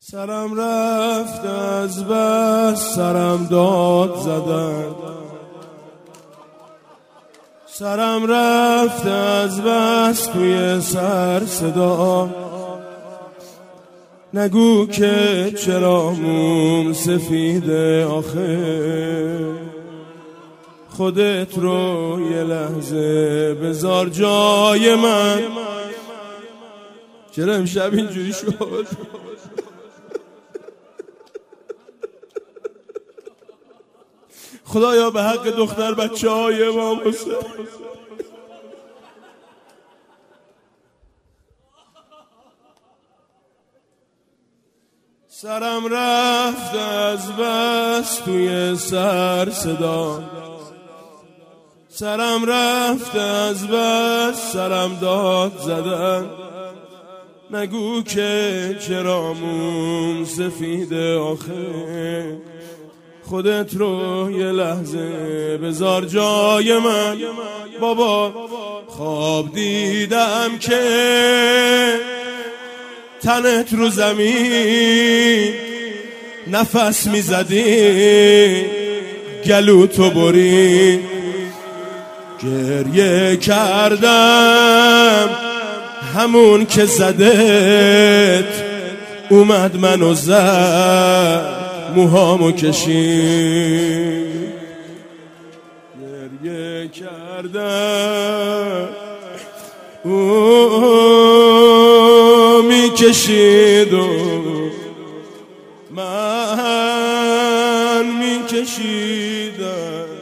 سرم رفت از بس، سرم داد زدن. سرم رفت از بس، توی سر صدا نگو که چرا موم سفیده آخه. خودت رو یه لحظه بذار جای من. چرا امشب اینجوری شد؟ خدایا به حق دختر بچه های امام حسین سرم رفت از بس، توی سر صدا. سرم رفت از بس، سرم داد زدن. نگو که چرا موم سفیده آخه. خودت رو یه لحظه بذار جای من. بابا خواب دیدم که تنت رو زمین نفس میزدی، گلو تو بری. گریه کردم همون که زدت اومد منو زد، موهامو کشید. گریه کردم میکشید و من میکشیدم،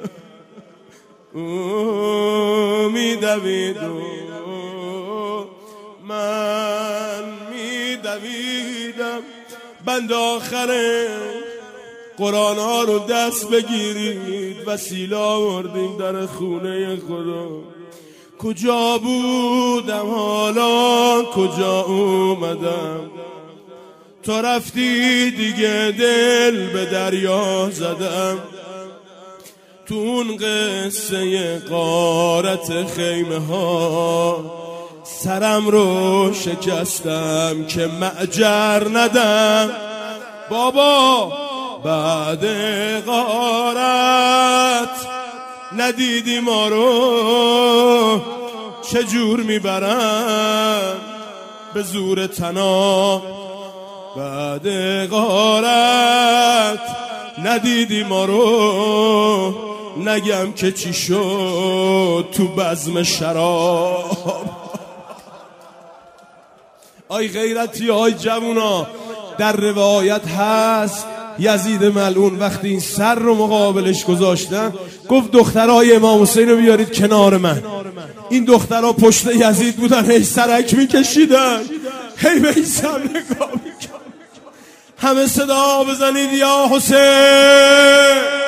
میدوید و من میدویدم. بند آخره قرآن ها رو دست بگیرید، وسیله آوردیم در خونه خدا. کجا بودم حالا کجا اومدم؟ تو رفتی دیگه دل به دریا زدم. تو اون قصه غارت خیمه ها سرم رو شکستم که معجر ندم. بابا بعد غارت ندیدی ما رو چجور میبرن به زور تنا. بعد غارت ندیدی ما رو نگم که چی شد تو بزم شراب. آی غیرتی، آی جوونا، در روایت هست یزید ملعون وقتی این سر رو مقابلش گذاشتن گفت دخترای امام حسین رو بیارید کنار من. این دخترها پشت یزید بودن، هی سرک میکشیدن، هی به این سر نگاه میکن. همه صدا بزنید یا حسین.